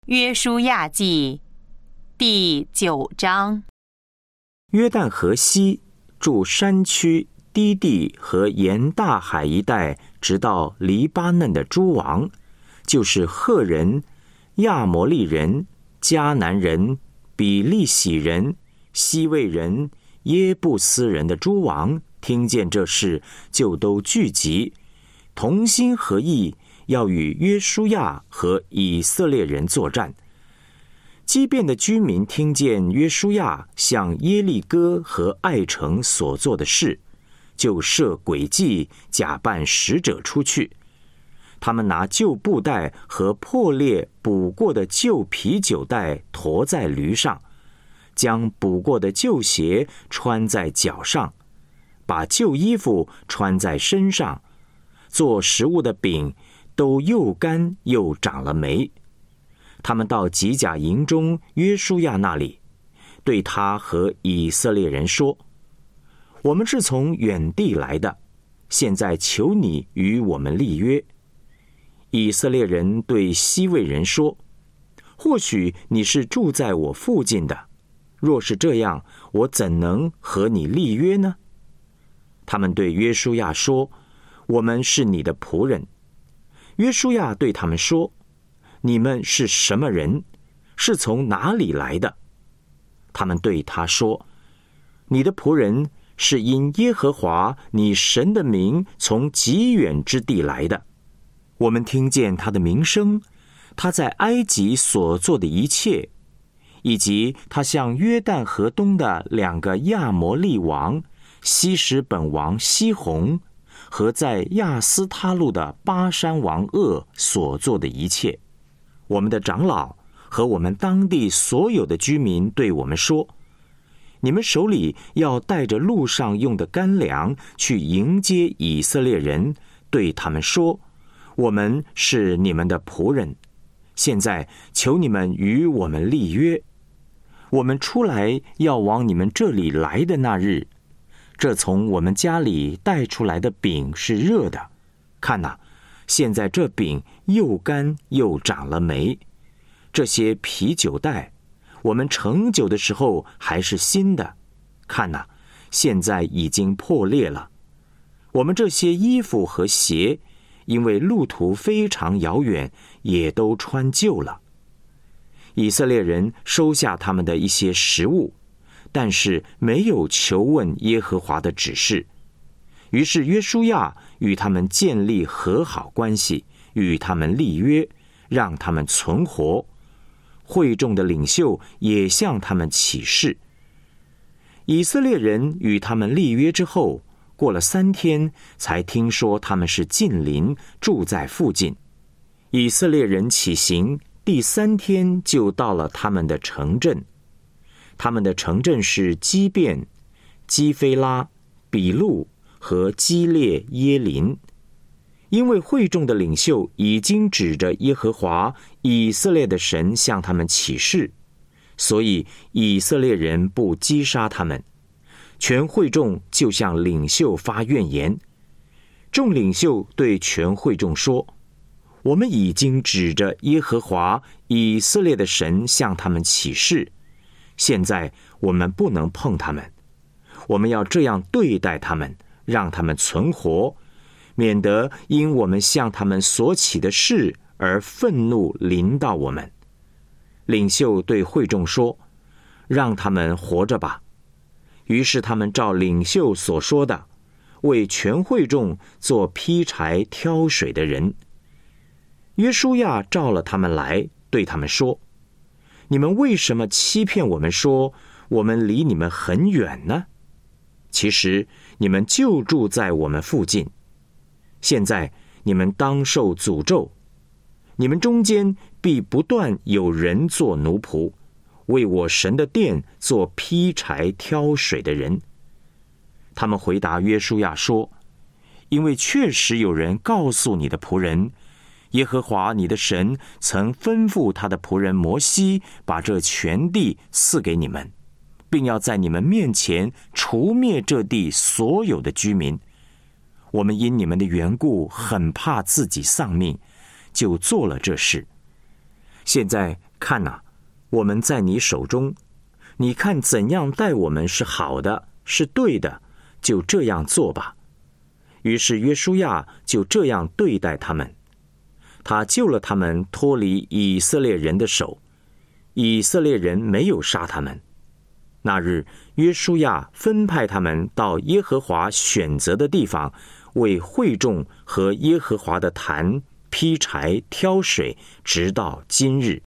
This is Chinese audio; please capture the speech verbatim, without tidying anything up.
约书亚记第九章。 约旦河西住山区、低地和沿大海一带，直到黎巴嫩的诸王，就是赫人、亚摩利人、迦南人、比利洗人、西魏人、耶布斯人的诸王，听见这事，就都聚集，同心合意，要与约书亚和以色列人作战。基遍的居民听见约书亚向耶利哥和爱城所做的事，就设诡计，假扮使者出去。他们拿旧布袋和破裂补过的旧啤酒袋驮在驴上，将补过的旧鞋穿在脚上，把旧衣服穿在身上，做食物的饼都又干又长了霉。他们到吉甲营中约书亚那里，对他和以色列人说：我们是从远地来的，现在求你与我们立约。以色列人对西魏人说：或许你是住在我附近的，若是这样，我怎能和你立约呢？他们对约书亚说：我们是你的仆人。约书亚对他们说：你们是什么人？是从哪里来的？他们对他说：你的仆人是因耶和华你神的名从极远之地来的。我们听见他的名声，他在埃及所做的一切，以及他向约旦河东的两个亚摩利王西什本王西宏和在亚斯他路的巴山王噩所做的一切。我们的长老和我们当地所有的居民对我们说：你们手里要带着路上用的干粮去迎接以色列人，对他们说：我们是你们的仆人，现在求你们与我们立约。我们出来要往你们这里来的那日，这从我们家里带出来的饼是热的，看哪，现在这饼又干又长了霉。这些啤酒袋，我们盛酒的时候还是新的，看哪，现在已经破裂了。我们这些衣服和鞋，因为路途非常遥远，也都穿旧了。以色列人收下他们的一些食物，但是没有求问耶和华的指示。于是约书亚与他们建立和好关系，与他们立约，让他们存活。会众的领袖也向他们起誓。以色列人与他们立约之后，过了三天，才听说他们是近邻，住在附近。以色列人起行，第三天就到了他们的城镇。他们的城镇是基遍、基非拉、比路和基列耶林。因为会众的领袖已经指着耶和华以色列的神向他们起誓，所以以色列人不击杀他们。全会众就向领袖发怨言。众领袖对全会众说：我们已经指着耶和华以色列的神向他们起誓，现在我们不能碰他们，我们要这样对待他们，让他们存活，免得因我们向他们所起的事而愤怒临到我们。领袖对会众说：让他们活着吧。于是他们照领袖所说的，为全会众做劈柴挑水的人。约书亚召了他们来，对他们说：你们为什么欺骗我们说我们离你们很远呢？其实你们就住在我们附近。现在你们当受诅咒，你们中间必不断有人做奴仆，为我神的殿做劈柴挑水的人。他们回答约书亚说：因为确实有人告诉你的仆人，耶和华你的神曾吩咐他的仆人摩西把这全地赐给你们，并要在你们面前除灭这地所有的居民。我们因你们的缘故很怕自己丧命，就做了这事。 现在看哪，我们在你手中，你看怎样待我们是好的，是对的，就这样做吧。于是约书亚就这样对待他们，他救了他们脱离以色列人的手，以色列人没有杀他们。那日约书亚分派他们到耶和华选择的地方，为会众和耶和华的坛劈柴挑水，直到今日。